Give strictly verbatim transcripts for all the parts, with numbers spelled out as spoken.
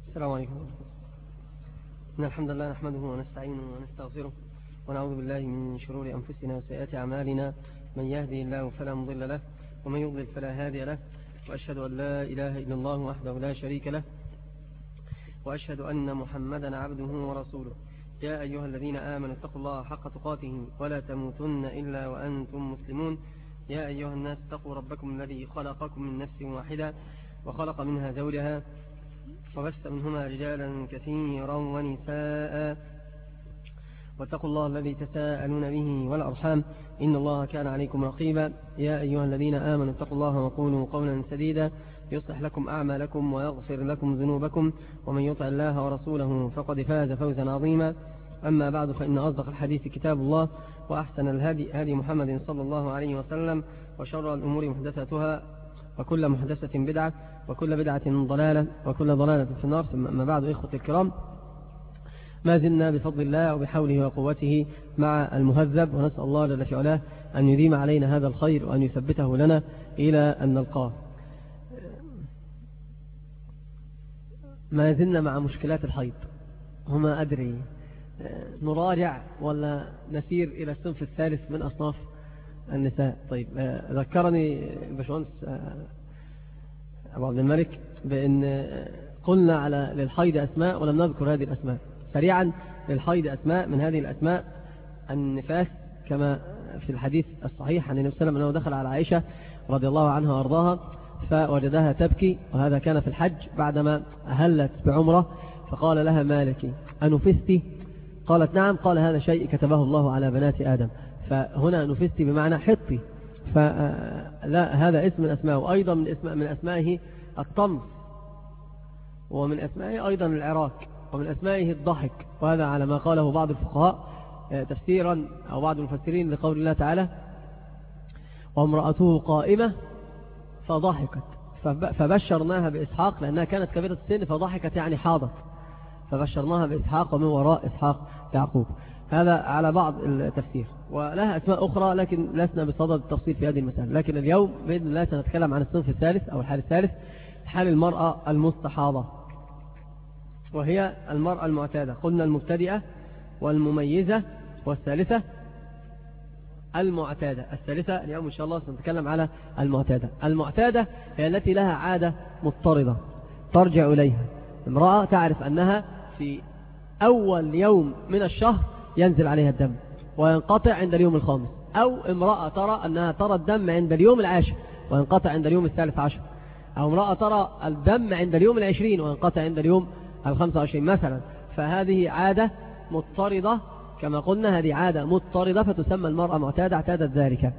السلام عليكم ورحمة الله. إن الحمد لله نحمده ونستعينه ونستغفره ونعوذ بالله من شرور أنفسنا وسيئات أعمالنا. من يهدي الله فلا مضل له ومن يضلل فلا هادي له، وأشهد أن لا إله إلا الله وحده لا شريك له، وأشهد أن محمدا عبده ورسوله. يا أيها الذين آمنوا اتقوا الله حق تقاته ولا تموتن إلا وأنتم مسلمون. يا أيها الناس اتقوا ربكم الذي خلقكم من نفس واحدة وخلق منها زوجها وبث منهما رجالا كثيرا ونساء، واتقوا الله الذي تساءلون به والأرحام إن الله كان عليكم رقيبا. يا أيها الذين آمنوا اتقوا الله وقولوا قولا سديدا يصلح لكم أعمالكم ويغفر لكم ذنوبكم، ومن يطع الله ورسوله فقد فاز فوزا عظيما. أما بعد، فإن أصدق الحديث كتاب الله، وأحسن الهدي هدي محمد صلى الله عليه وسلم، وشر الأمور محدثاتها، وكل محدثة بدعة، وكل بدعة ضلالة، وكل ضلالة في النار. ثم أما بعد، إخوة الكرام، ما زلنا بفضل الله وبحوله وقوته مع المهذب، ونسأل الله جل في علاه أن يديم علينا هذا الخير وأن يثبته لنا إلى أن نلقاه. ما زلنا مع مشكلات الحيض، وما أدري نراجع ولا نسير إلى الصنف الثالث من أصناف النساء. طيب، ذكرني الباشمهندس أبو عبد الملك بأن قلنا على للحيض أسماء ولم نذكر هذه الأسماء. سريعا، للحيض أسماء، من هذه الأسماء النفاس، كما في الحديث الصحيح عن النبي صلى الله عليه وسلم أنه دخل على عائشة رضي الله عنها وأرضاها فوجدها تبكي، وهذا كان في الحج بعدما أهلت بعمرة، فقال لها: مالك أنفستي؟ قالت: نعم. قال: هذا شيء كتبه الله على بنات آدم. فهنا نفستي بمعنى حطي، فلا هذا اسم من أسمائه. وأيضا من, اسم من أسمائه الطمس، ومن أسمائه أيضا العراك، ومن أسمائه الضحك، وهذا على ما قاله بعض الفقهاء تفسيرا أو بعض المفسرين لقول الله تعالى: وامرأته قائمة فضحكت فبشرناها بإسحاق، لأنها كانت كبيرة السن فضحكت يعني حاضت، فبشرناها بإسحاق ومن وراء إسحاق يعقوب. هذا على بعض التفسير، ولها أسماء أخرى لكن لسنا بصدد التفصيل في هذه المسألة. لكن اليوم بإذن الله سنتكلم عن الصنف الثالث أو الحال الثالث، حال المرأة المستحاضة، وهي المرأة المعتادة. قلنا المبتدئة والمميزة، والثالثة المعتادة. الثالثة اليوم إن شاء الله سنتكلم على المعتادة. المعتادة هي التي لها عادة مضطردة ترجع إليها. امرأة تعرف أنها في أول يوم من الشهر ينزل عليها الدم وينقطع عند اليوم الخامس، أو امرأة ترى أنها ترى الدم عند اليوم العاشر وينقطع عند اليوم الثالث عشر، أو امرأة ترى الدم عند اليوم العشرين وينقطع عند اليوم الخمسة وعشرين مثلا. فهذه عادة مضطردة كما قلنا، هذه عادة مضطردة فتسمى المرأة معتادة، اعتادت ذلك.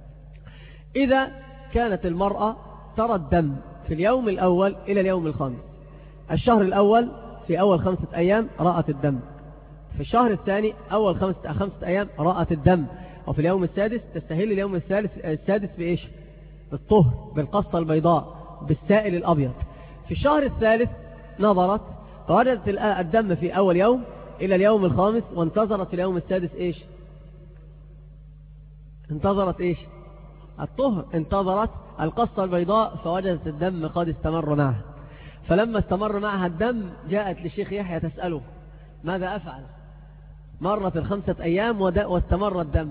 إذا كانت المرأة ترى الدم في اليوم الأول إلى اليوم الخامس، الشهر الأول في أول خمسة أيام رأت الدم، في الشهر الثاني أول خمسة, خمسة أيام رأت الدم، وفي اليوم السادس تستهل اليوم الثالث السادس بإيش؟ بالطهر، بالقصة البيضاء، بالسائل الأبيض. في الشهر الثالث نظرت فوجدت الدم في أول يوم إلى اليوم الخامس، وانتظرت في اليوم السادس إيش؟ انتظرت إيش؟ الطهر، انتظرت القصة البيضاء، فوجدت الدم قد استمر معها. فلما استمر معها الدم جاءت للشيخ يحيى تسأله: ماذا أفعل؟ مرت الخمسة أيام واستمر الدم،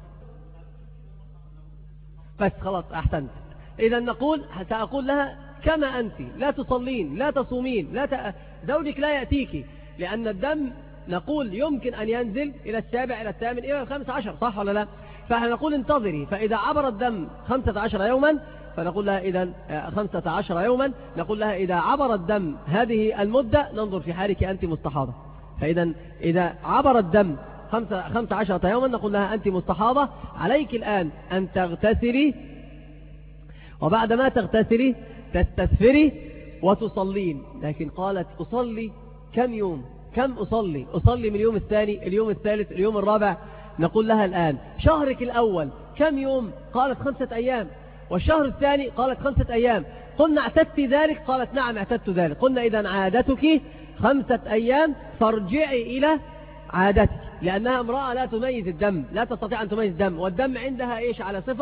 بس خلاص أحسنت. إذا نقول سأقول لها: كما أنت لا تصلين لا تصومين لا ت... زوجك لا يأتيك، لأن الدم نقول يمكن أن ينزل إلى السابع إلى الثامن إلى الخامس عشر، صح ولا لا؟ فإحنا نقول انتظري، فإذا عبر الدم خمسة عشر يوما فنقول لها إذا خمسة عشر يوما، نقول لها إذا عبر الدم هذه المدة ننظر في حالك أنت مستحاضة. فإذا إذا عبر الدم خمسة, خمسة عشرة يوما نقول لها أنت مستحاضة، عليك الآن أن تغتسلي، وبعد ما تغتسلي تستثفري وتصلين. لكن قالت: أصلي كم يوم؟ كم أصلي؟ أصلي من اليوم الثاني، اليوم الثالث، اليوم الرابع. نقول لها الآن: شهرك الأول كم يوم؟ قالت: خمسة أيام. والشهر الثاني؟ قالت: خمسة أيام. قلنا: اعتدت ذلك؟ قالت: نعم اعتدت ذلك. قلنا: إذن عادتك خمسة أيام، فارجعي إلى عادتك، لأنها امرأة لا تميز الدم، لا تستطيع أن تميز الدم، والدم عندها إيش؟ على صفة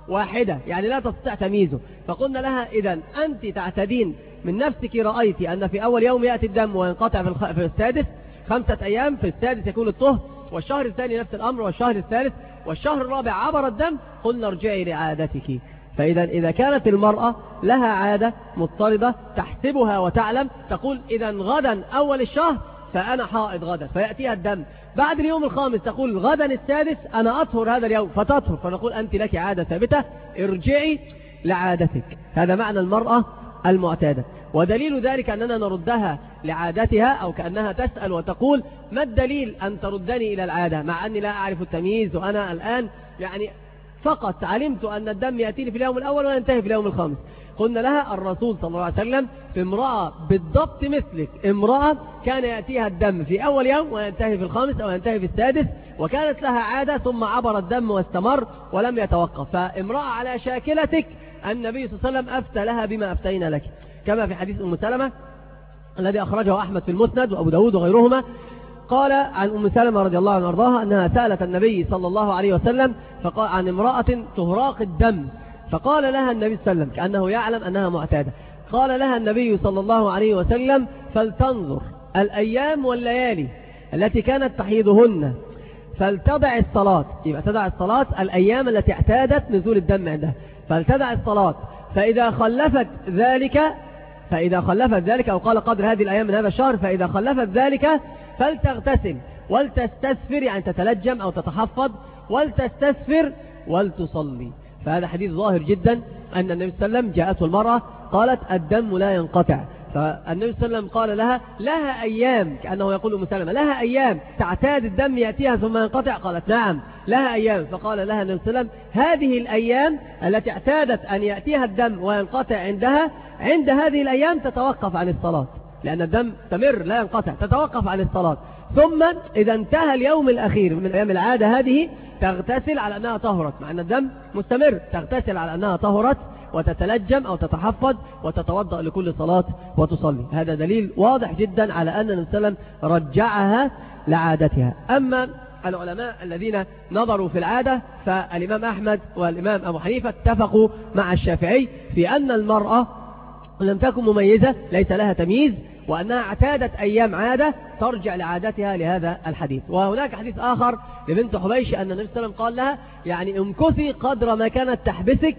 واحدة، يعني لا تستطيع تمييزه. فقلنا لها إذن أنت تعتدين من نفسك، رأيت أن في أول يوم يأتي الدم وينقطع في السادس خمسة أيام، في السادس يكون الطهر، والشهر الثاني نفس الأمر، والشهر الثالث والشهر الرابع عبر الدم، قلنا ارجعي لعادتك. فإذا إذا كانت المرأة لها عادة مضطردة تحسبها وتعلم، تقول إذا غدا أول الشهر فأنا حائض غدا، فيأتيها الدم. بعد اليوم الخامس تقول غدا السادس أنا أطهر هذا اليوم، فتطهر، فنقول أنت لك عادة ثابتة، ارجعي لعادتك. هذا معنى المرأة المعتادة. ودليل ذلك أننا نردها لعادتها، أو كأنها تسأل وتقول ما الدليل أن تردني إلى العادة مع أني لا أعرف التمييز، وأنا الآن يعني فقط علمت أن الدم يأتيني في اليوم الأول وينتهي في اليوم الخامس. قلنا لها الرسول صلى الله عليه وسلم في امرأة بالضبط مثلك، امرأة كان يأتيها الدم في أول يوم وينتهي في الخامس أو ينتهي في السادس، وكانت لها عادة ثم عبر الدم واستمر ولم يتوقف. فامرأة على شاكلتك النبي صلى الله عليه وسلم أفتى لها بما أفتينا لك، كما في حديث أم سلمة الذي أخرجه أحمد في المسند وأبو داود وغيرهما. قال عن أم سلمة رضي الله عنها وارضاها أنها سألت النبي صلى الله عليه وسلم فقال عن امرأة تهراق الدم، فقال لها النبي صلى الله عليه وسلم كأنه يعلم أنها معتادة، قال لها النبي صلى الله عليه وسلم فلتنظر الأيام والليالي التي كانت تحيضهن فلتدع الصلاة. يبقى تدع الصلاة الأيام التي اعتادت نزول الدم عندها، فلتدع الصلاة، فإذا خلفت ذلك فإذا خلفت ذلك أو قال قدر هذه الأيام من هذا الشهر، فإذا خلفت ذلك فلتغتسل ولتستسفر، يعني تتلجم أو تتحفظ، ولتستسفر ولتصلي. فهذا حديث ظاهر جدا أن النبي صلى الله عليه وسلم جاءته المرأة قالت الدم لا ينقطع، فالنبي صلى الله عليه وسلم قال لها لها أيام، كأنه يقول أم سلمة لها أيام تعتاد الدم يأتيها ثم ينقطع، قالت نعم لها أيام. فقال لها النبي صلى الله عليه وسلم هذه الأيام التي اعتادت أن يأتيها الدم وينقطع عندها، عند هذه الأيام تتوقف عن الصلاة، لأن الدم تمر لا ينقطع، تتوقف عن الصلاة. ثم إذا انتهى اليوم الأخير من أيام العادة هذه تغتسل على أنها طهرت، مع أن الدم مستمر، تغتسل على أنها طهرت وتتلجم أو تتحفظ وتتوضأ لكل صلاة وتصلي. هذا دليل واضح جدا على أن النبي صلى الله عليه وسلم رجعها لعادتها. أما العلماء الذين نظروا في العادة فالإمام أحمد والإمام أبو حنيفة اتفقوا مع الشافعي في أن المرأة لم تكن مميزة، ليس لها تمييز، وأنها اعتادت أيام عادة ترجع لعادتها لهذا الحديث. وهناك حديث آخر لبنت حبيش أن النبي صلى الله عليه وسلم قال لها يعني امكثي قدر ما كانت تحبسك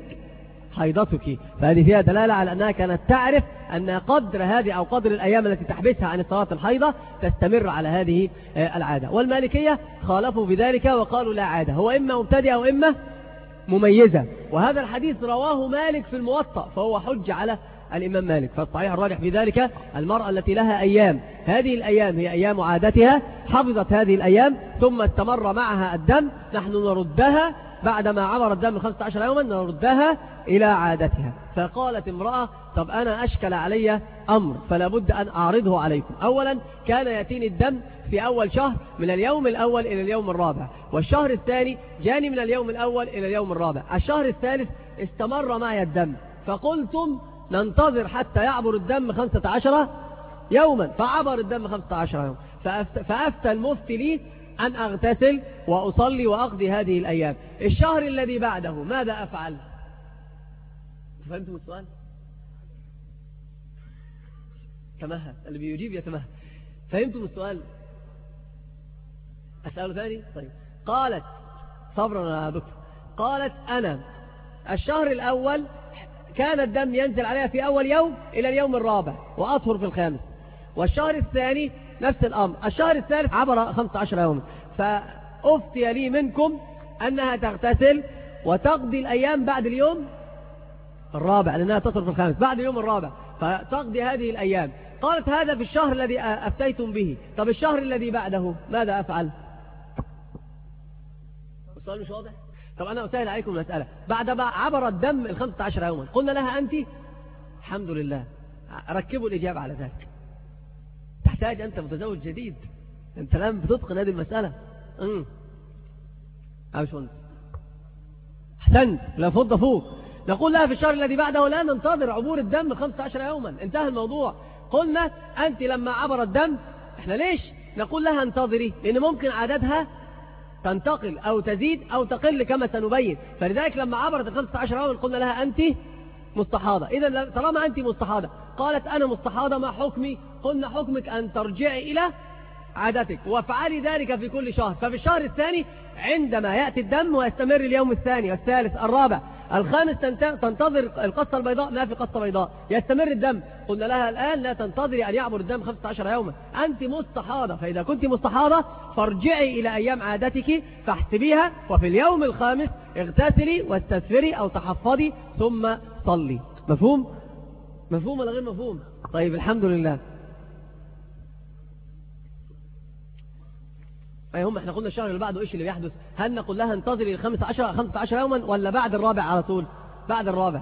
حيضتك، فهذه فيها دلالة على أنها كانت تعرف أن قدر هذه أو قدر الأيام التي تحبسها عن الصلاة الحيضة تستمر على هذه العادة. والمالكية خالفوا بذلك وقالوا لا عادة، هو إما مبتدئة وإما مميزة، وهذا الحديث رواه مالك في الموطأ فهو حج على الإمام مالك. فالصحيح الراجح في ذلك المرأة التي لها أيام، هذه الأيام هي أيام عادتها، حفظت هذه الأيام ثم استمر معها الدم، نحن نردها بعدما عبر الدم خمسة عشر يوما نردها إلى عادتها. فقالت امرأة طب أنا أشكل علي أمر فلا بد أن أعرضه عليكم. أولا كان يأتيني الدم في أول شهر من اليوم الأول إلى اليوم الرابع، والشهر الثاني جاني من اليوم الأول إلى اليوم الرابع، الشهر الثالث استمر معي الدم، فقلتم ننتظر حتى يعبر الدم خمسة عشر يوما، فعبر الدم خمسة عشر يوم، فأفتى المفتي لي أن أغتسل وأصلي وأقضي هذه الأيام. الشهر الذي بعده ماذا أفعل؟ فهمتم السؤال؟ تمهل، اللي بيجيب يتمهل. فهمتم السؤال؟ أسأله ثاني؟ طيب. قالت صبرا يا دكتور، قالت أنا الشهر الأول كان الدم ينزل عليها في أول يوم إلى اليوم الرابع وأطهر في الخامس، والشهر الثاني نفس الأمر، الشهر الثالث عبر خمسة عشر يوما، فأفتي لي منكم أنها تغتسل وتقضي الأيام بعد اليوم الرابع، لأنها تطهر في الخامس بعد اليوم الرابع، فتقضي هذه الأيام. قالت هذا في الشهر الذي أفتيتم به، طب الشهر الذي بعده ماذا أفعل؟ السؤال مش واضح؟ طب أنا أسهل عليكم المسألة. بعد ما عبر الدم الخمسة عشر يوما قلنا لها أنت الحمد لله، ركبوا الإجابة على ذلك، تحتاج أنت متزوج جديد، أنت الآن بتتقن هذه المسألة. امم أبشون أحسنت، لا فض فوق. نقول لها في الشهر الذي بعده لا ننتظر عبور الدم خمسة عشر يوما، انتهى الموضوع. قلنا أنت لما عبر الدم احنا ليش نقول لها انتظري؟ لأن ممكن عادتها تنتقل أو تزيد أو تقل كما سنبين. فلذلك لما عبرت الخمسة عشر يوما قلنا لها أنت مستحاضة. إذا طالما أنت مستحاضة قالت أنا مستحاضة، ما حكمي؟ قلنا حكمك أن ترجعي إلى عادتك وافعلي ذلك في كل شهر. ففي الشهر الثاني عندما يأتي الدم ويستمر اليوم الثاني الثالث الرابع الخامس تنتظر القصة البيضاء، ما في قصة بيضاء، يستمر الدم. قلنا لها الآن لا تنتظري أن يعبر الدم خمسة عشر يوما، أنت مستحاضة. فإذا كنت مستحاضة فارجعي إلى أيام عادتك فاحسبيها، وفي اليوم الخامس اغتسلي واستثفري أو تحفظي ثم صلي. مفهوم؟ مفهوم ولا غير مفهوم؟ طيب الحمد لله. أي هم احنا قلنا الشهر اللي بعده ايش اللي بيحدث؟ هل نقول لها انتظري الخمسة عشر خمسة عشر يوما ولا بعد الرابع على طول؟ بعد الرابع.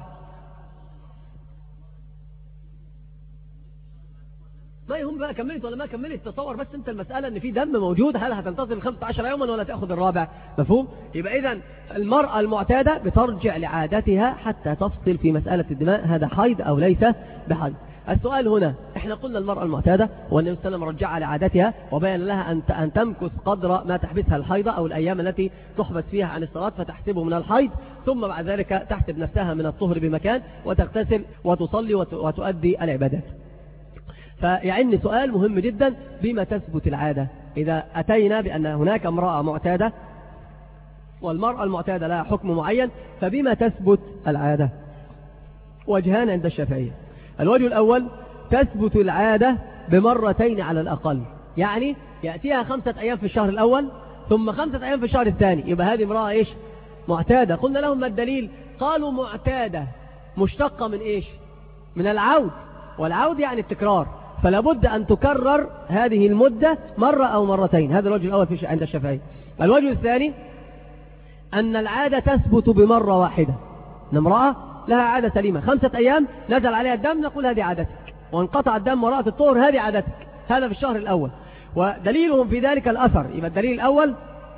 طيب هم بقى كملت ولا ما كملت؟ تصور بس انت المسألة ان في دم موجود، هل هتنتظر الخمسة عشر يوما ولا تأخذ الرابع؟ مفهوم؟ يبقى اذا المرأة المعتادة بترجع لعادتها حتى تفصل في مسألة الدماء هذا حيض او ليس بحيض. السؤال هنا احنا قلنا المرأة المعتادة والنبي صلى الله عليه وسلم رجعها لعادتها وبين لها أن أن تمكث قدر ما تحبسها الحيضة أو الأيام التي تحبس فيها عن الصلاة فتحسبه من الحيض، ثم بعد ذلك تحسب نفسها من الطهر بمكان وتغتسل وتصلي وتؤدي العبادات. فيعني سؤال مهم جدا، بما تثبت العادة؟ إذا أتينا بأن هناك امرأة معتادة والمرأة المعتادة لها حكم معين، فبما تثبت العادة؟ وجهان عند الشافعية. الوجه الأول تثبت العادة بمرتين على الأقل، يعني يأتيها خمسة أيام في الشهر الأول ثم خمسة أيام في الشهر الثاني، يبقى هذه امرأة إيش؟ معتادة. قلنا لهم ما الدليل؟ قالوا معتادة مشتقة من إيش؟ من العود، والعود يعني التكرار، فلا بد أن تكرر هذه المدة مرة أو مرتين. هذا الوجه الأول في عند الشافعي. الوجه الثاني أن العادة تثبت بمرة واحدة. امرأة لها عادة سليمة خمسة أيام نزل عليها الدم نقول هذه عادتك، وانقطع الدم وراءة الطهر هذه عادتك. هذا في الشهر الأول، ودليلهم في ذلك الأثر. يبقى الدليل الأول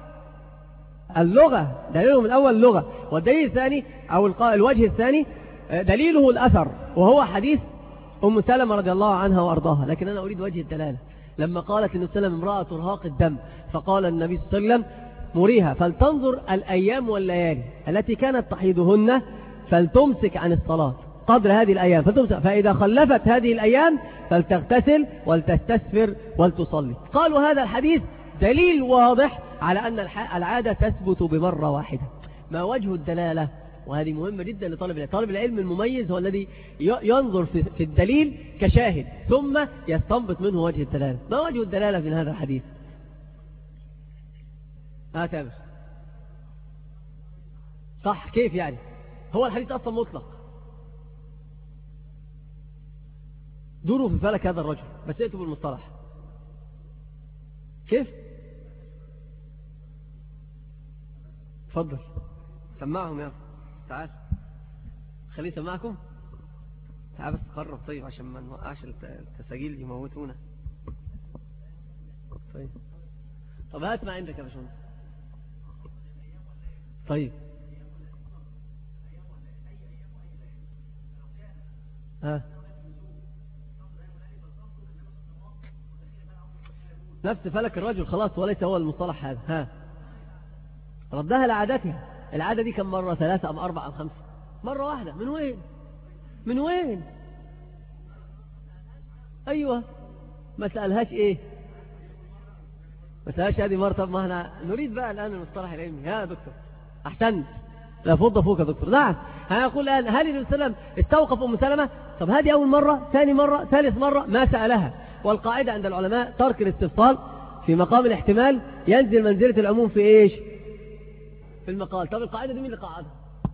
اللغة، دليلهم الأول اللغة، والدليل الثاني أو الوجه الثاني دليله الأثر، وهو حديث أم سلمة رضي الله عنها وأرضاها. لكن أنا أريد وجه الدلالة. لما قالت لأم سلمة امرأة ترهاق الدم، فقال النبي صلى الله عليه وسلم مريها فلتنظر الأيام والليالي التي كانت تحيضهن فلتمسك عن الصلاة قدر هذه الأيام فتمسك، فإذا خلفت هذه الأيام فلتغتسل ولتستثفر ولتصلي. قالوا هذا الحديث دليل واضح على أن العادة تثبت بمرة واحدة. ما وجه الدلالة؟ وهذه مهمة جدا لطالب العلم. طالب العلم المميز هو الذي ينظر في الدليل كشاهد ثم يستنبط منه وجه الدلالة. ما وجه الدلالة من هذا الحديث؟ ها تامر صح؟ كيف يعني؟ هو الحديث أصلا مطلق. دوروا في فلك هذا الرجل، بس ائتوا بالمصطلح. كيف؟ تفضل سمعهم يا تعال، خليه يسمعكم. تعال بس قرب طيب عشان ما نوقعش التساجيل يموتونا. طيب طب هات ما عندك يا باشمهندس. طيب ها نفس فلك الرجل خلاص، وليس هو المصطلح هذا. ها ردها لعادتها. العادة دي كم مرة؟ ثلاثة أم أربعة أم خمسة؟ مرة واحدة. من وين؟ من وين؟ أيوة ما سألهاش إيه؟ ما سألهاش هذه مرة. طب ما احنا نريد بقى الآن المصطلح العلمي. يا دكتور أحسنت، لا فضة فوق يا دكتور. نعم هنقول الآن هل النبي صلى الله عليه وسلم استوقف أم سلمة؟ طب هذه أول مرة، ثاني مرة، ثالث مرة ما سألها. والقاعدة عند العلماء ترك الاستفصال في مقام الاحتمال ينزل منزلة العموم في إيش؟ في المقال. طب القاعدة دي مين اللي قاعدها؟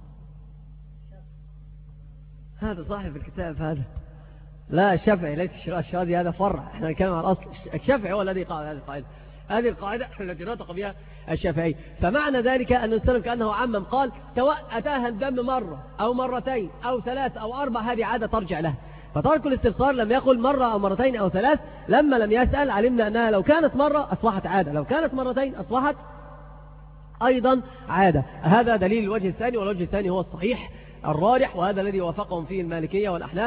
هذا صاحب الكتاب هذا. لا الشافعي ليس الشرازي، هذا فرع، احنا نتكلم عن الأصل. الشافعي هو الذي قاعد هذه القاعدة. هذه القاعدة التي نطق بها الشافعي. فمعنى ذلك أن السلام كأنه عمم قال سواء أتاها الدم مرة أو مرتين أو ثلاث أو أربع هذه عادة ترجع لها. فترك الاستفسار لم يقل مرة أو مرتين أو ثلاث. لما لم يسأل علمنا أنها لو كانت مرة أصبحت عادة، لو كانت مرتين أصبحت أيضا عادة. هذا دليل الوجه الثاني، والوجه الثاني هو الصحيح الراجح، وهذا الذي وافقهم فيه المالكية والأحناف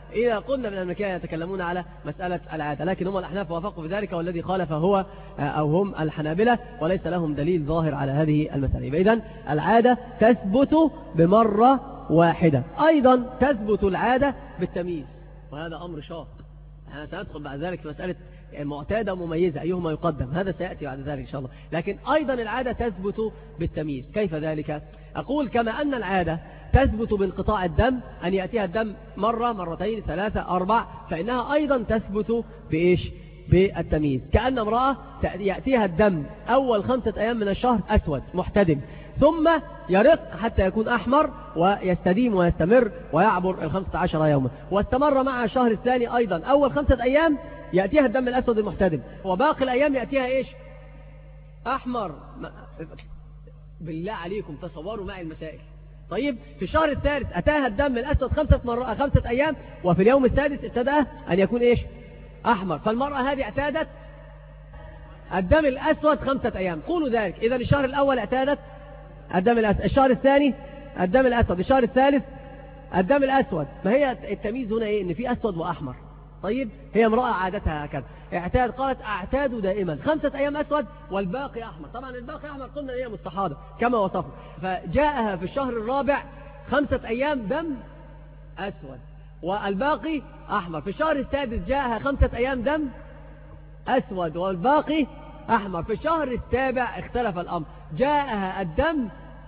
إذا قلنا من الملكية يتكلمون على مسألة العادة، لكن هم الأحناف وافقوا في ذلك، والذي خالف هو أو هم الحنابلة، وليس لهم دليل ظاهر على هذه المسألة. إذن العادة تثبت بمرة واحدة. أيضا تثبت العادة بالتمييز، وهذا أمر شاق. أنا سأدخل بعد ذلك في مسألة معتادة ومميزة أيهما يقدم، هذا سيأتي بعد ذلك إن شاء الله. لكن أيضا العادة تثبت بالتمييز. كيف ذلك؟ أقول كما أن العادة تثبت بانقطاع الدم، أن يأتيها الدم مرة مرتين ثلاثة أربع، فإنها أيضا تثبت بإيش؟ بالتمييز. كأن امرأة يأتيها الدم أول خمسة أيام من الشهر أسود محتدم، ثم يرق حتى يكون أحمر ويستديم ويستمر ويعبر الخمسة عشر يوما، واستمر مع الشهر الثاني أيضا أول خمسة أيام يأتيها الدم الأسود المحتدم، وباقي الأيام يأتيها إيش؟ أحمر. بالله عليكم تصوروا معي المسائل. طيب في الشهر الثالث أتاها الدم الأسود خمسة, مرة خمسة أيام، وفي اليوم السادس ابتدأ أن يكون إيش؟ أحمر. فالمرأة هذه اعتادت الدم الأسود خمسة أيام. قولوا ذلك. إذا الشهر الأول اعتادت الدم الأسود، الشهر الثاني الدم الأسود، الشهر الثالث الدم الأسود. ما هي التمييز هنا إيه؟ إن في أسود وأحمر. طيب هي امرأة عادتها هكذا اعتاد، قالت اعتاد دائما خمسة أيام أسود والباقي أحمر. طبعا الباقي أحمر قلنا هي مستحاضة كما وصفنا. فجاءها في الشهر الرابع خمسة أيام دم أسود والباقي أحمر. في الشهر السادس جاءها خمسة أيام دم أسود والباقي أحمر. في الشهر السابع اختلف الأمر، جاءها الدم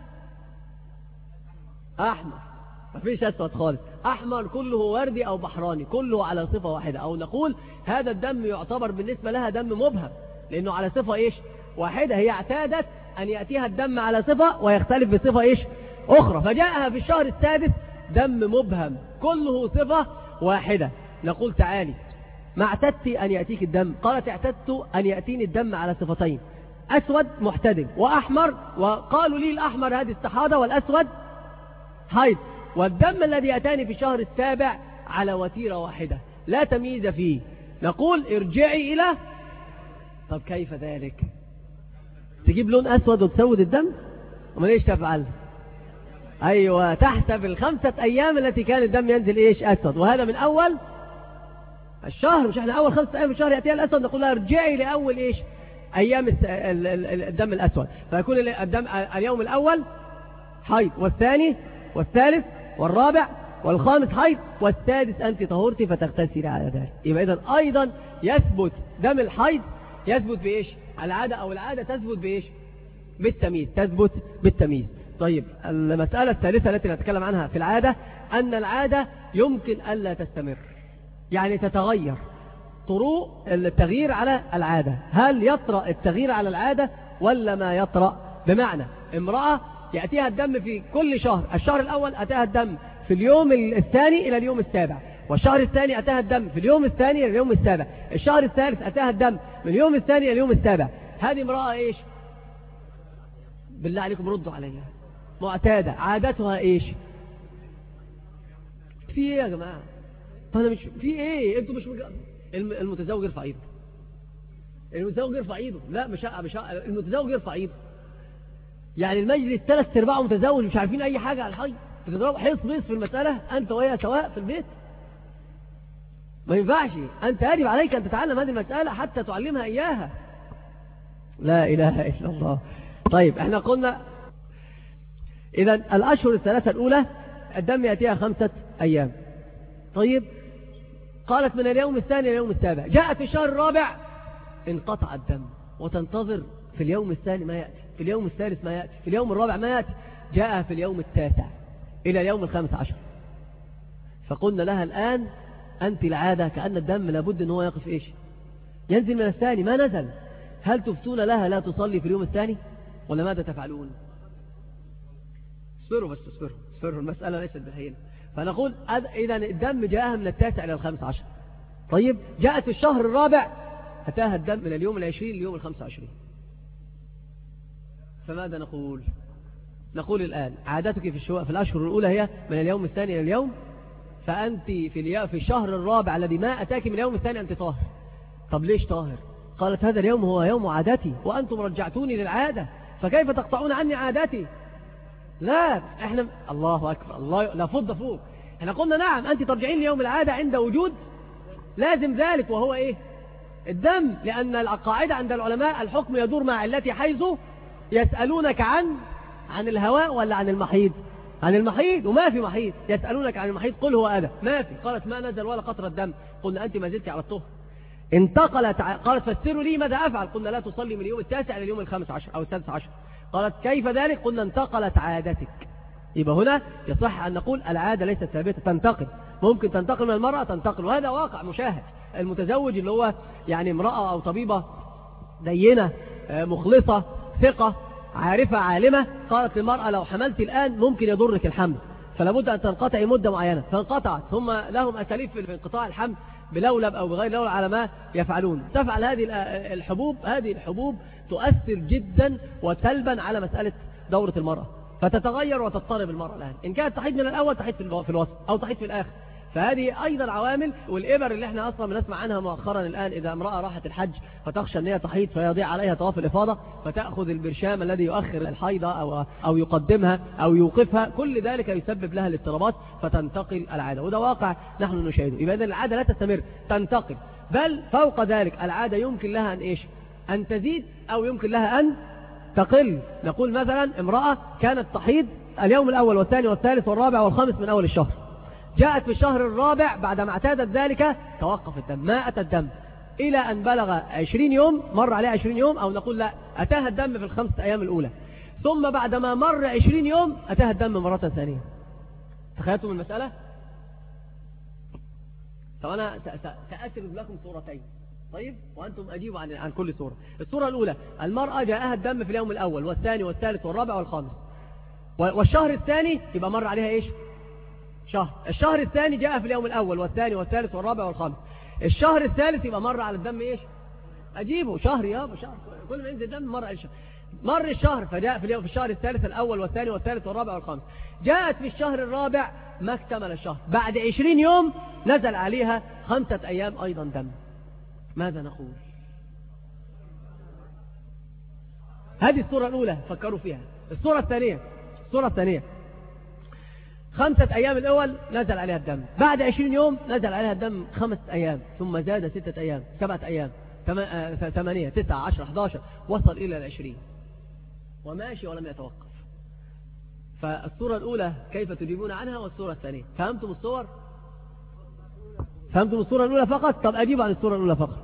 أحمر، ما فيش أسود خالص، أحمر كله وردي أو بحراني، كله على صفة واحدة. أو نقول هذا الدم يعتبر بالنسبة لها دم مبهم، لأنه على صفة إيش؟ واحدة. هي اعتادت أن يأتيها الدم على صفة ويختلف بصفة إيش؟ أخرى. فجاءها في الشهر السادس دم مبهم كله صفة واحدة. نقول تعالي، ما اعتدت أن يأتيك الدم؟ قالت اعتدت أن يأتيني الدم على صفتين، أسود محتدم وأحمر. وقالوا لي الأحمر هذه استحاضة والأسود حيض، والدم الذي أتاني في الشهر السابع على وتيرة واحدة لا تمييز فيه. نقول ارجعي إلى، طب كيف ذلك؟ تجيب لون أسود وتسود الدم؟ وما ليش تفعل؟ أيوة، تحسب الخمسة أيام التي كان الدم ينزل إيش؟ أسود. وهذا من أول الشهر، مش احنا أول خمسة أيام في الشهر يأتيها الأسود، نقول لها ارجعي لأول إيش؟ أيام الدم الأسود. فيكون الدم اليوم الأول حيض، والثاني والثالث والرابع والخامس حيض، والسادس أنت طهرتي فتغتسلي على ذلك. يبقى إذن أيضا يثبت دم الحيض يثبت بإيش؟ العادة، أو العادة تثبت بإيش؟ بالتمييز، تثبت بالتمييز. طيب المسألة الثالثة التي نتكلم عنها في العادة أن العادة يمكن ألا تستمر، يعني تتغير طرق التغيير على العادة. هل يطرأ التغيير على العادة ولا ما يطرأ؟ بمعنى امرأة يأتيها الدم في كل شهر، الشهر الأول أتاها الدم في اليوم الثاني إلى اليوم السابع، والشهر الثاني أتاها الدم في اليوم الثاني إلى اليوم السابع، الشهر الثالث أتاها الدم من اليوم الثاني إلى اليوم السابع. هذه امرأة إيش؟ بالله عليكم ردوا عليها. معتادة، عادتها إيش؟ في إيه يا جماعة؟ فأنا مش في إيه؟ أنتوا مش مج... المتزوج يرفع إيده، المتزوج يرفع إيده. لا مش مش المتزوج يرفع إيده. يعني المجلس ثلاث ارباعه متزوج مش عارفين اي حاجه على الحي، بتضرب حيص بيص في المساله انت وهي سواء في البيت. ما ينفعش، انت يجب عليك ان تتعلم هذه المساله حتى تعلمها اياها. لا اله الا الله. طيب احنا قلنا اذا الاشهر الثلاثه الاولى الدم ياتيها خمسه ايام. طيب قالت من اليوم الثاني الى اليوم السابع، جاءت في الشهر الرابع انقطع الدم، وتنتظر في اليوم الثاني ما يأتي، في اليوم الثالث ما يأتي، في اليوم الرابع ما يأتي، جاء في اليوم التاسع إلى اليوم الخامس عشر. فقلنا لها الآن أنت العادة كأن الدم لابد أنه يقف إيش؟ ينزل من الثاني، ما نزل. هل تفتون لها لا تصلي في اليوم الثاني ولا ماذا تفعلون؟ اصبروا بس، اصبروا اصبروا، المسألة ليست بالهينة. فنقول إذا الدم جاءها من التاسع إلى الخامس عشر. طيب جاءت في الشهر الرابع أتاها الدم من اليوم العشرين لليوم الخامس عشرين. فماذا نقول؟ نقول الآن عادتك في الشو... في الأشهر الأولى هي من اليوم الثاني إلى اليوم، فأنت في اليوم في الشهر الرابع الذي ما أتاك من اليوم الثاني أنت طاهر. طب ليش طاهر؟ قالت هذا اليوم هو يوم عادتي وأنتم رجعتوني للعادة، فكيف تقطعون عني عادتي؟ لا احنا الله أكبر، الله لا فض فوق. احنا قلنا نعم أنت ترجعين ليوم العادة عند وجود لازم ذلك، وهو إيه؟ الدم. لأن القاعدة عند العلماء الحكم يدور مع علته، حيث يسألونك عن عن الهواء ولا عن المحيض؟ عن المحيض، وما في محيض. يسألونك عن المحيض قل هو أذى، ما في. قالت ما نزل ولا قطرة دم، قلنا أنت ما زلت على الطهر. انتقلت، قالت فسروا لي ماذا أفعل؟ قلنا لا تصلي من اليوم التاسع إلى اليوم الخامس عشر أو السادس عشر. قالت كيف ذلك؟ قلنا انتقلت عادتك. يبقى هنا يصح أن نقول العادة ليست ثابتة، تنتقل، ممكن تنتقل من المرأة، تنتقل، وهذا واقع مشاهد. المتزوج اللي هو يعني امرأة أو طبيبة دينة مخلصة ثقة عارفة عالمة، قالت للمرأة لو حملت الآن ممكن يضرك الحمل، فلا بد أن تنقطع مدة معينة، فانقطعت. ثم لهم أساليب في انقطاع الحمل بلولب أو بغير لولب على ما يفعلون. تفعل هذه الحبوب، هذه الحبوب تؤثر جدا وسلبا على مسألة دورة المرأة، فتتغير وتضطرب المرأة الآن. إن كانت تحيض من الأول تحيض في الوسط أو تحيض في الآخر، فهذه أيضا عوامل. والإبر اللي احنا أصلا بنسمع عنها مؤخرا الآن، إذا امرأة راحت الحج فتخشى أن هي تحيض فيضيع عليها طواف الإفاضة، فتأخذ البرشام الذي يؤخر الحيضة أو, أو يقدمها أو يوقفها، كل ذلك يسبب لها الاضطرابات فتنتقل العادة، وده واقع نحن نشاهده. يبقى إذن العادة لا تستمر، تنتقل. بل فوق ذلك العادة يمكن لها أن إيش؟ أن تزيد أو يمكن لها أن تقل. نقول مثلا امرأة كانت تحيض اليوم الأول والثاني والثالث والرابع والخامس من أول الشهر، جاءت في الشهر الرابع بعدما اعتادت ذلك توقف الدم، ما أتى الدم إلى أن بلغ عشرين يوم، مر عليه عشرين يوم، أو نقول لا أتاها الدم في الخمسة أيام الأولى، ثم بعدما مر عشرين يوم أتاها الدم مرة ثانية. تخيلتم المسألة؟ فأنا سأسرد لكم صورتين، طيب، وأنتم أجيبوا عن عن كل صورة. الصورة الأولى، المرأة جاءها الدم في اليوم الأول والثاني والثالث والرابع والخامس، والشهر الثاني يبقى مر عليها إيش؟ شهر. الشهر الثاني جاء في اليوم الأول والثاني والثالث والرابع والخامس. الشهر الثالث يبقى مر على الدم إيش؟ أجيبه شهر يابا، شهر، كل ما ينزل دم مر على الشهر. مر الشهر فجاء في اليوم في الشهر الثالث الأول والثاني والثالث والرابع والخامس. جاءت في الشهر الرابع ما اكتمل الشهر، بعد عشرين يوم نزل عليها خمسة أيام أيضا دم. ماذا نقول؟ هذه الصورة الأولى، فكروا فيها. الصورة الثانية، الصورة الثانية خمسة أيام الأول نزل عليها الدم، بعد عشرين يوم نزل عليها الدم خمسة أيام، ثم زاد ستة أيام، سبعة أيام، ثمانية، تسعة، عشر، حداشر، وصل إلى العشرين وماشي ولم يتوقف. فالصورة الأولى كيف تجيبون عنها، والصورة الثانية فهمتم الصور؟ فهمتم الصورة الأولى فقط؟ طب أجيب عن الصورة الأولى فقط.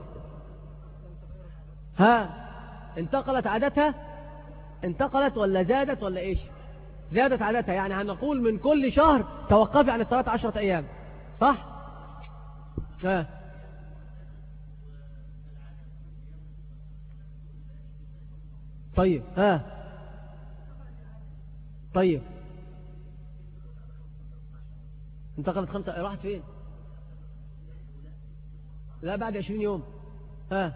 ها، انتقلت عادتها، انتقلت ولا زادت ولا إيش؟ زادت عادتها، يعني هنقول من كل شهر توقفي عن الصلاة عشرة أيام، صح؟ ها، طيب، ها، طيب، انتقلت خمسة، راحت فين؟ لا بعد عشرين يوم. ها،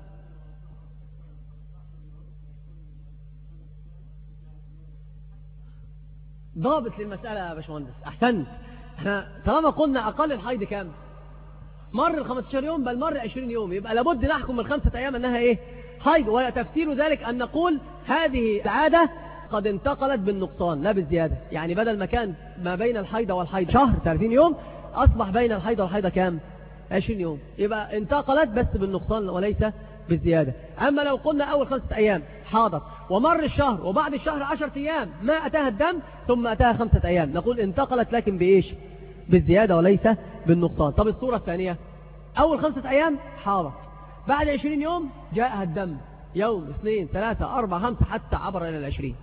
ضابط للمسألة يا باشمهندس، أحسنت. احنا طالما قلنا أقل الحيض كام؟ مر ال خمستاشر يوم، بل مر عشرين يوم، يبقى لابد نحكم من خمسة أيام أنها إيه؟ حيض. وتفسير ذلك أن نقول هذه العادة قد انتقلت بالنقصان لا بالزيادة، يعني بدل ما كان ما بين الحيضة والحيضة شهر ثلاثين يوم، أصبح بين الحيضة والحيضة كام؟ عشرين يوم، يبقى انتقلت بس بالنقصان وليس بالزيادة. أما لو قلنا أول خمسة أيام حاضت ومر الشهر وبعد الشهر عشرة أيام ما أتاها الدم ثم أتاها خمسة أيام، نقول انتقلت لكن بإيش؟ بالزيادة وليس بالنقصان. طب الصورة الثانية، أول خمسة أيام حاضت، بعد عشرين يوم جاءها الدم، يوم، اثنين، ثلاثة، أربعة، خمسة، حتى عبر إلى العشرين.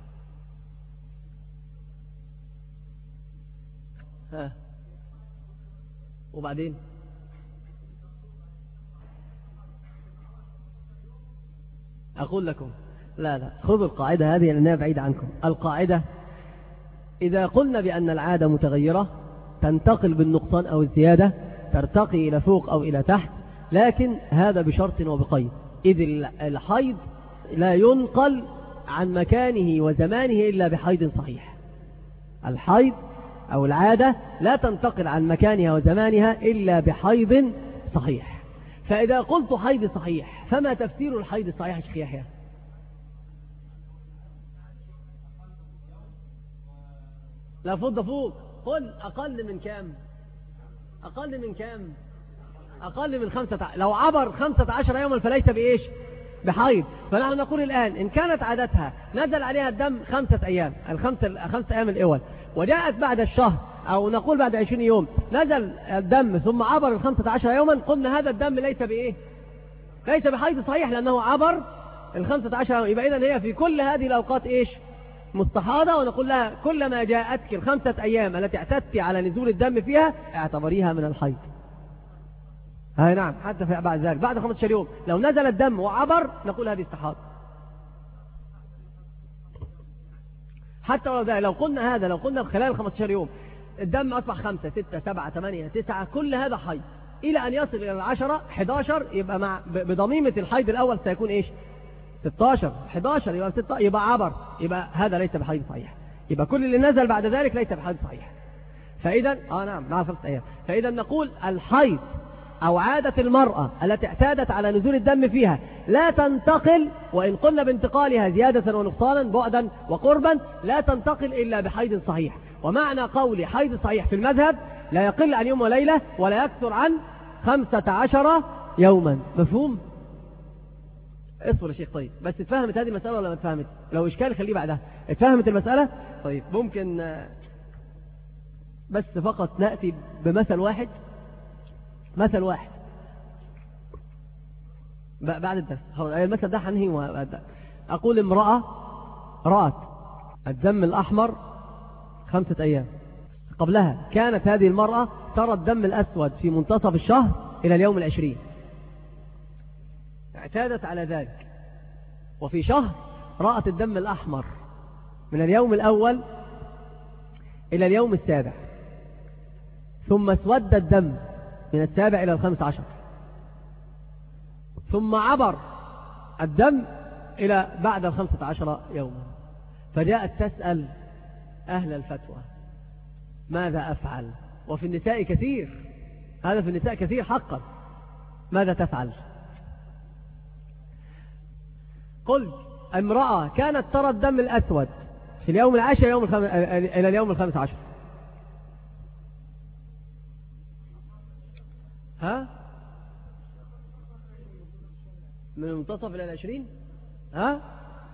ها، وبعدين أقول لكم لا لا خذوا القاعدة هذه لأنها بعيدة عنكم. القاعدة إذا قلنا بأن العادة متغيرة تنتقل بالنقصان أو الزيادة، ترتقي إلى فوق أو إلى تحت، لكن هذا بشرط وبقيد، إذ الحيض لا ينقل عن مكانه وزمانه إلا بحيض صحيح. الحيض أو العادة لا تنتقل عن مكانها وزمانها إلا بحيض صحيح. فإذا قلت حيض صحيح فما تفسير الحيض الصحيح يا شيخ يحيى؟ لا فض فوق قل أقل من كام؟ أقل من كام؟ أقل من خمسة عشر. لو عبر خمسة عشر يوما فليس بإيش؟ بحيض. فنحن نقول الآن إن كانت عادتها نزل عليها الدم خمسة أيام، الخمسة خمسة أيام الأول، وجاءت بعد الشهر أو نقول بعد عشرين يوم نزل الدم ثم عبر الخمسة عشر يوما، قلنا هذا الدم ليس بإيه؟ ليس بحيض صحيح، لأنه عبر الخمسة عشر يوم. يبقى إذن هي في كل هذه الأوقات إيش؟ مستحاضة. ونقول لها كلما جاءتك الخمسة أيام التي اعتدت على نزول الدم فيها اعتبريها من الحيض. هاي نعم، حتى في بعد ذلك بعد خمسة عشر يوم لو نزل الدم وعبر نقول هذه استحاضة. حتى لو ذلك لو قلنا هذا، لو قلنا خلال خمسة عشر يوم الدم أصبح خمسة ستة سبعة ثمانية تسعة، كل هذا حيض إلى أن يصل إلى العشرة إحدى عشر، يبقى مع بضميمة الحيض الأول سيكون إيش؟ ستة عشر إحدى عشر، يبقى ستة يبقى عبر، يبقى هذا ليس بحيض صحيح. يبقى كل اللي نزل بعد ذلك ليس بحيض صحيح. فإذا آه نعم مع خمسة أيام. فإذا نقول الحيض أو عادة المرأة التي اعتادت على نزول الدم فيها لا تنتقل، وإن قلنا بانتقالها زيادة ونقصانا بعدا وقربا، لا تنتقل إلا بحيض صحيح. ومعنى قولي حيض صحيح في المذهب لا يقل عن يوم وليلة ولا يكثر عن خمسة عشر يوما. مفهوم؟ اصبر يا شيخ. طيب بس اتفهمت هذه المسألة ولا ما اتفهمت؟ لو إشكال خليه بعدها. اتفهمت المسألة؟ طيب ممكن بس فقط نأتي بمثل واحد، مثل واحد بعد الدرس. المثل ده هنهي. أقول امرأة رأت الدم الأحمر خمسة أيام، قبلها كانت هذه المرأة ترى الدم الأسود في منتصف الشهر إلى اليوم العشرين، اعتادت على ذلك، وفي شهر رأت الدم الأحمر من اليوم الأول إلى اليوم السابع، ثم اسود الدم من السابع إلى الخمس عشر، ثم عبر الدم إلى بعد الخمسة عشر يوما. فجاءت تسأل أهل الفتوى ماذا أفعل؟ وفي النساء كثير، هذا في النساء كثير حقا. ماذا تفعل؟ قلت امرأة كانت ترى الدم الأسود في اليوم العاشر يوم الخم... إلى اليوم الخامس عشر، ها؟ من المنتصف إلى العشرين، ها؟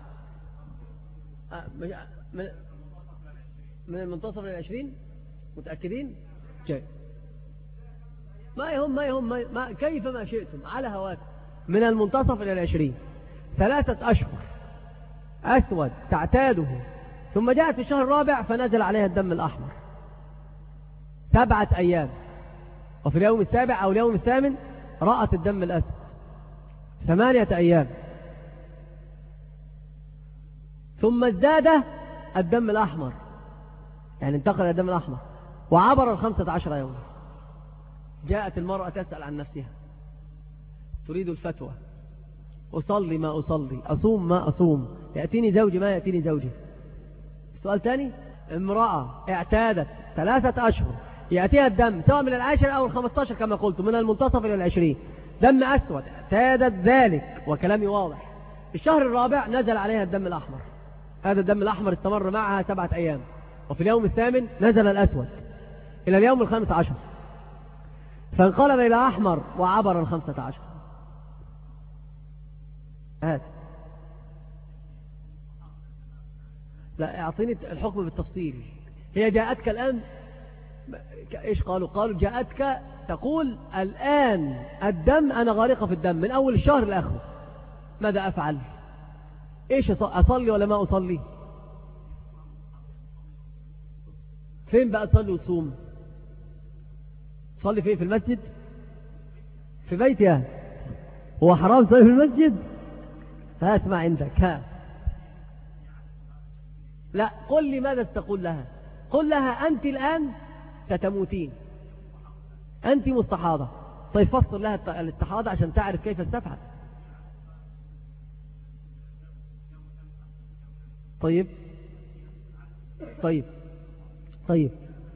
من من المنتصف إلى العشرين، متأكدين؟ جاي. ما يهم ما يهم ما, ما كيف ما شئتم على هواكم. من المنتصف إلى العشرين ثلاثة أشهر أسود تعتاده، ثم جاءت في الشهر الرابع فنزل عليها الدم الأحمر سبعة أيام، وفي اليوم السابع أو اليوم الثامن رأت الدم الأسود ثمانية أيام، ثم ازداد الدم الأحمر، يعني انتقل الدم الأحمر وعبر الخمسة عشر يوم. جاءت المرأة تسأل عن نفسها، تريد الفتوى، أصلي ما أصلي، أصوم ما أصوم، يأتيني زوجي ما يأتيني زوجي. سؤال ثاني، امرأة اعتادت ثلاثة أشهر يأتيها الدم سواء من العاشر أو الخمستاشر كما قلت، من المنتصف إلى العشرين دم أسود، اعتادت ذلك وكلامي واضح. في الشهر الرابع نزل عليها الدم الأحمر، هذا الدم الأحمر استمر معها سبعة أيام، وفي اليوم الثامن نزل الأسود إلى اليوم الخامس عشر، فانقلب إلى أحمر وعبر الخمسة عشر. هذا لا، اعطيني الحكم بالتفصيل. هي جاءتك الآن، ايش قالوا؟ قالوا جاءتك تقول الآن الدم أنا غارقة في الدم من أول الشهر لآخره، ماذا أفعل؟ ايش أصلي ولا ما أصلي؟ فين بقى تصلي وتصوم؟ تصلي فين؟ في المسجد؟ في بيتها؟ هو حرام تصلي في المسجد؟ فاسمع عندك. ها لا، قل لي ماذا تقول لها؟ قل لها أنت الآن ستموتين، أنت مستحاضة. طيب فصل لها الاستحاضة عشان تعرف كيف تفعل. طيب طيب طيب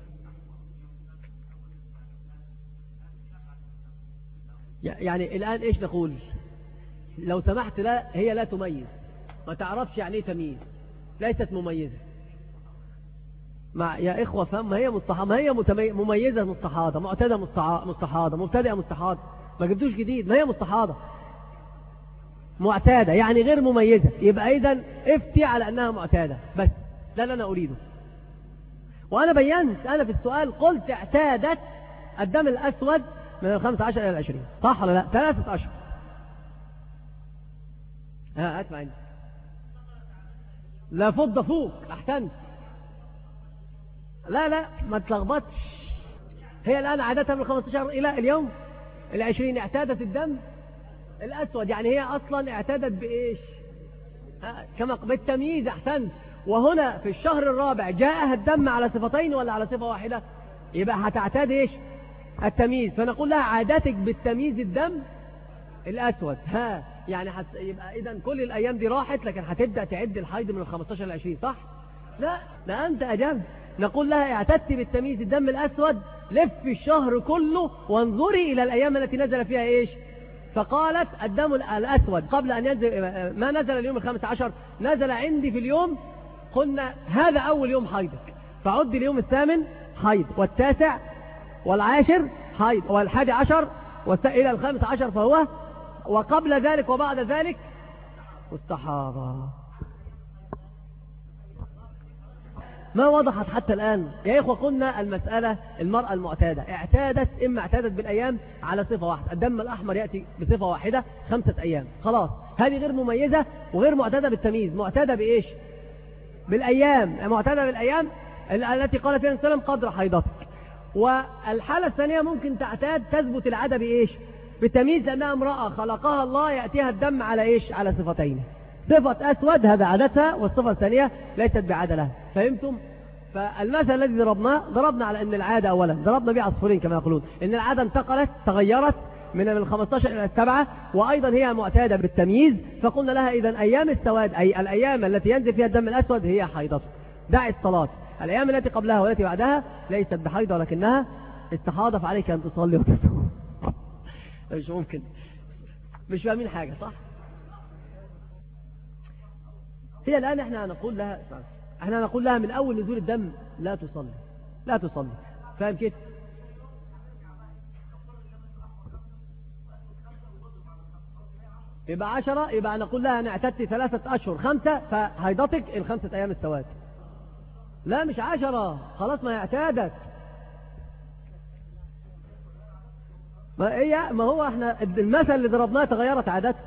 يعني الآن إيش نقول؟ لو سمحت، لا، هي لا تميز، ما تعرفش يعني ايه تمييز، ليست مميزة. مع يا إخوة فهم، ما هي مستحاضة، ما هي متمي... مميزة مستحاضة، معتادة مستع... مستحاضة، مبتدئة مستحاضة، ما جبتوش جديد، ما هي مستحاضة معتادة يعني غير مميزة، يبقى إذن افتي على أنها معتادة بس، ده اللي أنا أريده. وأنا بينت أنا في السؤال قلت اعتادت الدم الأسود من الخمسة عشر إلى العشرين، صح ولا لا؟ ثلاثة أشهر. ها أسمع عندي. لا فض فوق، أحسنت. لا لا ما تلخبطش، هي الآن عادتها من الخمسة عشر إلى اليوم العشرين، اعتادت الدم الأسود، يعني هي أصلا اعتادت بإيش؟ كما بالتمييز. أحسنت. وهنا في الشهر الرابع جاءها الدم على صفتين ولا على صفة واحدة؟ يبقى هتعتاد إيش؟ التمييز. فنقول لها عادتك بالتمييز الدم الأسود. ها يعني حت... يبقى إذن كل الأيام دي راحت، لكن هتبدأ تعد الحيض من الخمستاشر للعشرين، صح؟ لا ده أنت أجبت. نقول لها اعتدت بالتمييز الدم الأسود، لف الشهر كله وانظري إلى الأيام التي نزل فيها إيش؟ فقالت الدم الأسود قبل أن ينزل، ما نزل اليوم الخامس عشر، نزل عندي في اليوم، قلنا هذا أول يوم حيضك، فعد اليوم الثامن حيض، والتاسع والعاشر حيض، والحادي عشر إلى الخامس عشر فهو، وقبل ذلك وبعد ذلك مستحاضة. ما وضحت حتى الآن يا إخوة؟ قلنا المسألة المرأة المعتادة اعتادت، إما اعتادت بالأيام على صفة واحدة، الدم الأحمر يأتي بصفة واحدة خمسة أيام، خلاص هذه غير مميزة وغير معتادة بالتمييز. معتادة بإيش؟ بالأيام، معتادة بالأيام التي قال فيها النبي صلى الله عليه وسلم قدر حيضتك. والحالة الثانية ممكن تعتاد تثبت العادة بإيش؟ بالتمييز، لأنها امرأة خلقها الله يأتيها الدم على إيش؟ على صفتين، صفة أسود هذا عادتها، والصفة الثانية ليست بعادة لها. فهمتم؟ فالمثل الذي ضربناه ضربنا على أن العادة أولا ضربنا به عصفورين كما يقولون، أن العادة انتقلت تغيرت من الخمستاشر إلى السبعة، وأيضا هي معتادة بالتمييز، فقلنا لها إذن أيام السواد أي الأيام التي ينزل فيها الدم الأسود هي حيضته، دع الصلاة. الأيام التي قبلها والتي بعدها ليست بحيضة ولكنها استحاضة، فعليك أن تصلي وتصوم. مش ممكن، مش فاهمين حاجة صح؟ هي الآن احنا نقول لها احنا نقول لها من أول نزول الدم لا تصلي، لا تصلي، فاهم كيف؟ يبقى عشرة، يبقى نقول لها أنا اعتدت ثلاثة أشهر خمسة، فهيضتك الخمسة أيام السواد. لا مش عشرة، خلاص ما هي اعتادت. ما هي ما هو احنا المثل اللي ضربناه تغيرت عادته.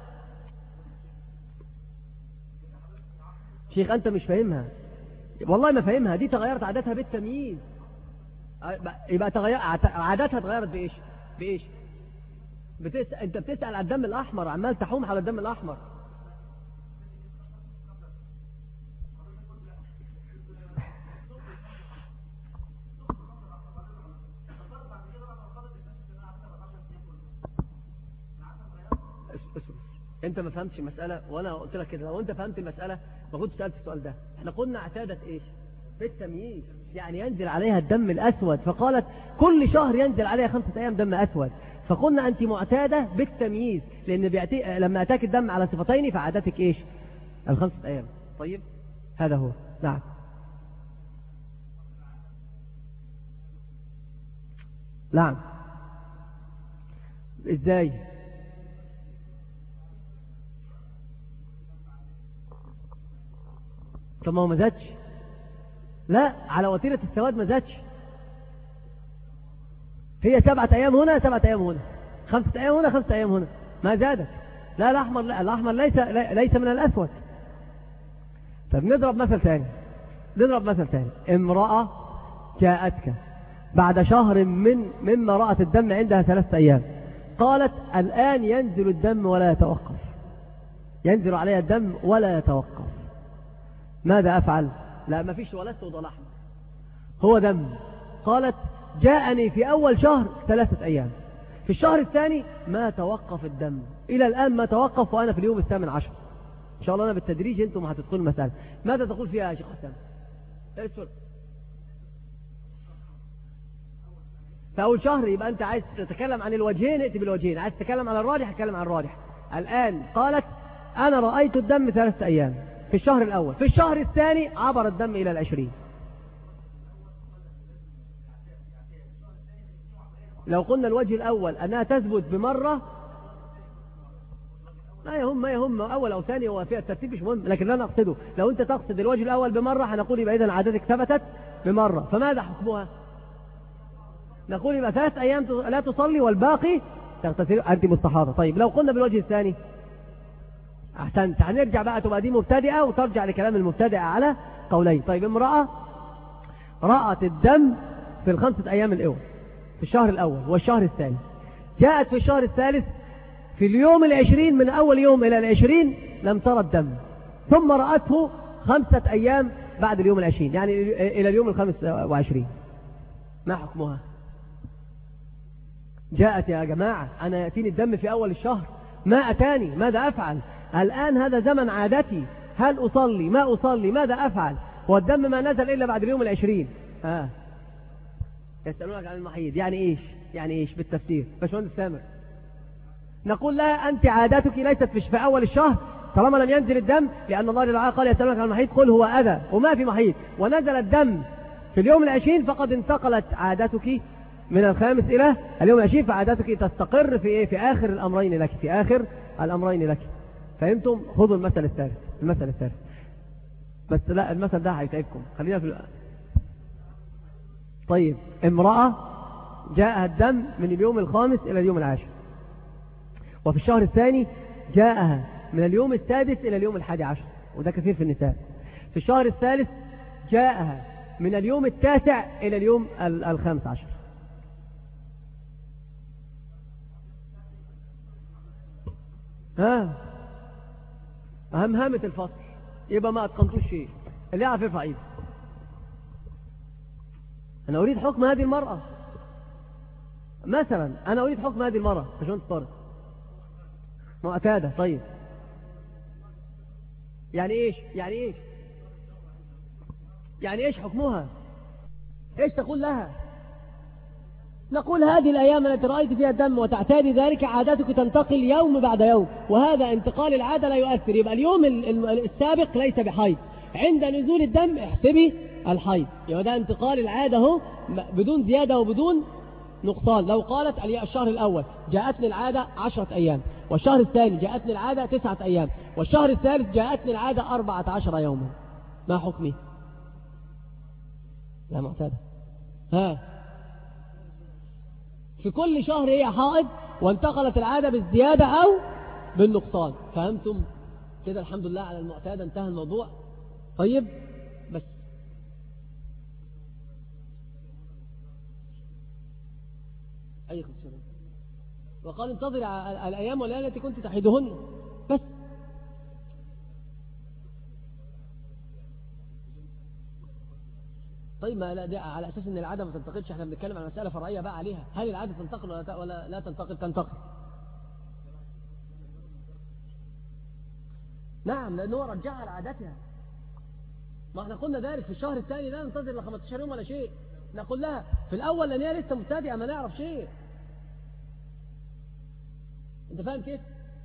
شيخ أنت مش فاهمها، والله ما فاهمها، دي تغيرت عادتها بالتمييز. يبقى تغير عادتها تغيرت بإيش؟ بإيش؟ بتسأل، أنت بتسأل على الدم الأحمر، عمال تحوم على الدم الأحمر. انت ما فهمتش المسألة، وانا قلت لك كده، لو انت فهمت المسألة ما كنتش سألت السؤال ده. احنا قلنا اعتادت ايش؟ بالتمييز، يعني ينزل عليها الدم الاسود، فقالت كل شهر ينزل عليها خمسة ايام دم اسود، فقلنا انت معتادة بالتمييز، لان بيأتي لما اتاك الدم على صفتين فعادتك ايش؟ الخمسة ايام. طيب هذا هو. نعم. نعم. ازاي؟ طب ما هو ما زادش، لا على وتيرة السواد ما زادش، هي سبعة أيام هنا سبعة أيام هنا، خمسة أيام هنا خمسة أيام هنا، ما زادت. لا الأحمر، لا الأحمر ليس ليس من الأسود. طب نضرب مثل ثاني، نضرب مثل ثاني. امرأة جاءتك بعد شهر من مما رأت الدم عندها ثلاثة أيام، قالت الآن ينزل الدم ولا يتوقف، ينزل عليها الدم ولا يتوقف، ماذا أفعل؟ لا ما فيش ولا اسود ولا أحمر، هو دم. قالت جاءني في أول شهر ثلاثة أيام، في الشهر الثاني ما توقف الدم، إلى الآن ما توقف، وأنا في اليوم الثامن عشر. إن شاء الله أنا بالتدريج أنتم هتدخلوا المسألة. ماذا تقول فيها يا شيخ حسام؟ في أول شهر يبقى أنت عايز تتكلم عن الوجهين، ائتي بالوجهين، عايز تتكلم عن الراجح اتكلم عن الراجح. الآن قالت أنا رأيت الدم ثلاثة أيام في الشهر الأول، في الشهر الثاني عبر الدم إلى العشرين، لو قلنا الوجه الأول أنها تثبت بمرة ما يهم ما يهم أول أو ثاني، هو فيها الترتيب مش مهم، لكن لا نقصده. لو أنت تقصد الوجه الأول بمرة هنقول يبقى إذن عادتك ثبتت بمرة، فماذا حكمها؟ نقول يبقى ثلاث أيام لا تصلي والباقي تغتسل أنت مستحاضة. طيب لو قلنا بالوجه الثاني أحسنت، هنرجع بقى تبقى دي مبتدئة وترجع لكلام المبتدئة على قولين. طيب امرأة رأت الدم في الخمسة أيام الأول في الشهر الأول والشهر الثاني، جاءت في الشهر الثالث في اليوم العشرين، من أول يوم إلى العشرين لم ترى الدم، ثم رأته خمسة أيام بعد اليوم العشرين، يعني إلى اليوم الخامس وعشرين، ما حكمها؟ جاءت يا جماعة أنا يأتيني الدم في أول الشهر ما أتاني، ماذا أفعل؟ الآن هذا زمن عادتي، هل أصلي ما أصلي ماذا أفعل؟ والدم ما نزل إلا بعد اليوم العشرين. آه. يسألونك عن المحيض، يعني إيش؟ يعني إيش بالتفسير؟ باشمهندس سامر. نقول لها أنت عادتك ليست في أول الشهر طالما لم ينزل الدم، لأن الله جل وعلا قال يسألونك عن المحيض قل هو أذى وما في محيض، ونزل الدم في اليوم العشرين فقد انتقلت عادتك من الخامس إلى اليوم العشرين، فعادتك تستقر في إيه؟ في آخر الأمرين لك، في آخر الأمرين لك. فهمتم؟ خذوا المثل الثالث. المثل الثالث بس لا المثل ده هيتعبكم، خلينا في. طيب امرأة جاءها الدم من اليوم الخامس إلى اليوم العاشر، وفي الشهر الثاني جاءها من اليوم السادس إلى اليوم الحادي عشر، وده كثير في النساء. في الشهر الثالث جاءها من اليوم التاسع إلى اليوم الخامس عشر. ها همهمة الفصل، يبقى ما اتقنتوش شيء. اللي يعرف يرفع ايده. انا اريد حكم هذه المرأة مثلا، انا اريد حكم هذه المرأة عشان تطرد معتادة. طيب يعني ايش يعني ايش يعني ايش حكمها؟ ايش تقول لها؟ نقول هذه الأيام التي رأيت فيها الدم وتعتادي ذلك عادتك تنتقل يوم بعد يوم، وهذا انتقال العادة لا يؤثر، يبقى اليوم السابق ليس بحيض، عند نزول الدم احسبي الحيض، يبقى ده انتقال العادة هو بدون زيادة وبدون نقصان. لو قالت الشهر الأول جاءتني العادة عشرة أيام، والشهر الثاني جاءتني العادة تسعة أيام، والشهر الثالث جاءتني العادة أربعة عشر يوما، ما حكمي؟ لا معتادة. ها في كل شهر هي حائض وانتقلت العادة بالزيادة أو بالنقصان. فهمتم كده؟ الحمد لله على المعتادة، انتهى الموضوع. طيب بس أي خمسة وقال انتظر الأيام والليالي التي كنت تحيدهن بس. طيب ما لا على أساس أن العادة ما تنتقلش، احنا بنتكلم عن مسألة فرعية بقى عليها، هل العادة تنتقل ولا, ولا لا تنتقل؟ تنتقل. نعم لأنه رجعها لعادتها. ما احنا قلنا ذلك في الشهر الثاني لا ننتظر ل خمستاشر يوم ولا شيء، نقول لها في الأول لأن هي لسه مبتدئة ما نعرف شيء. أنت فاهم كيف؟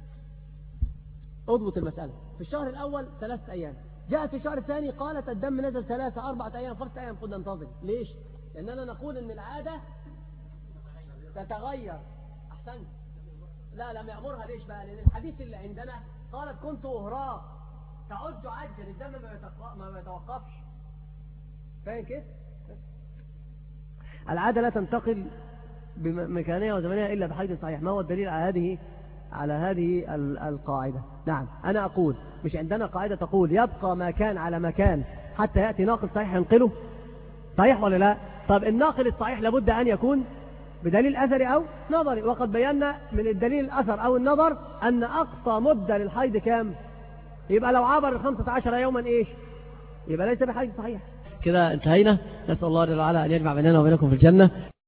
اضبط المسألة. في الشهر الأول ثلاثة أيام، جاءت في الشهر الثاني قالت الدم نزل ثلاثة أربعة أيام خمسة أيام، قلنا ننتظر. ليش؟ لأننا نقول أن العادة تتغير. أحسنت. لا لم يأمرها. ليش بقى؟ لأن الحديث اللي عندنا قالت كنت أهراء تعج عجا، الدم ما يتوقفش. فاهم كيف؟ العادة لا تنتقل بمكانها وزمنها إلا بحيث صحيح. ما هو الدليل على هذه على هذه القاعدة؟ نعم أنا أقول مش عندنا قاعدة تقول يبقى ما كان على مكان حتى يأتي ناقل صحيح ينقله، صحيح ولا لا؟ طب الناقل الصحيح لابد أن يكون بدليل أثري أو نظري، وقد بينا من الدليل الأثر أو النظر أن أقصى مدة للحيض كام؟ يبقى لو عبر الخمسة عشر يوما إيش؟ يبقى ليس بحيض صحيح. كده انتهينا. نسأل الله جل وعلا أن يجمع بيننا وبينكم في الجنة.